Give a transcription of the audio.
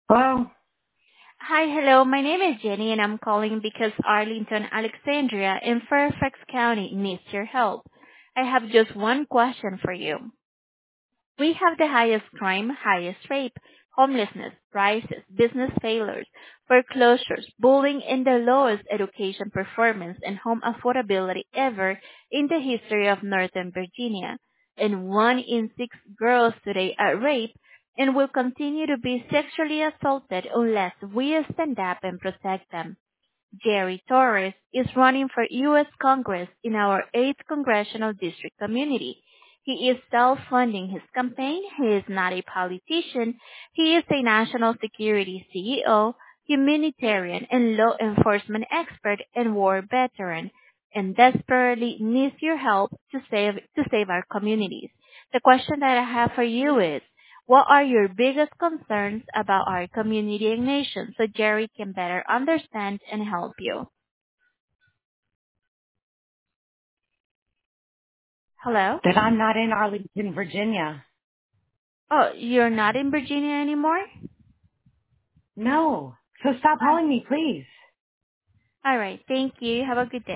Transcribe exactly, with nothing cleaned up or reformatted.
Well, Hi, hello. My name is Jenny, and I'm calling because Arlington, Alexandria, in Fairfax County needs your help. I have just one question for you. We have the highest crime, highest rape, homelessness, prices, business failures, foreclosures, bullying, and the lowest education performance and home affordability ever in the history of Northern Virginia. And one in six girls today are raped and will continue to be sexually assaulted unless we stand up and protect them. Jerry Torres is running for U S. Congress in our eighth Congressional District community. He is self-funding his campaign. He is not a politician. He is a national security C E O, humanitarian and law enforcement expert and war veteran, and desperately needs your help to save, to save our communities. The question that I have for you is, what are your biggest concerns about our community and nation so Jerry can better understand and help you? Hello? that I'm not in Arlington, Virginia. Oh, you're not in Virginia anymore? No. So stop Ah, calling me, please. all right. Thank you. Have a good day.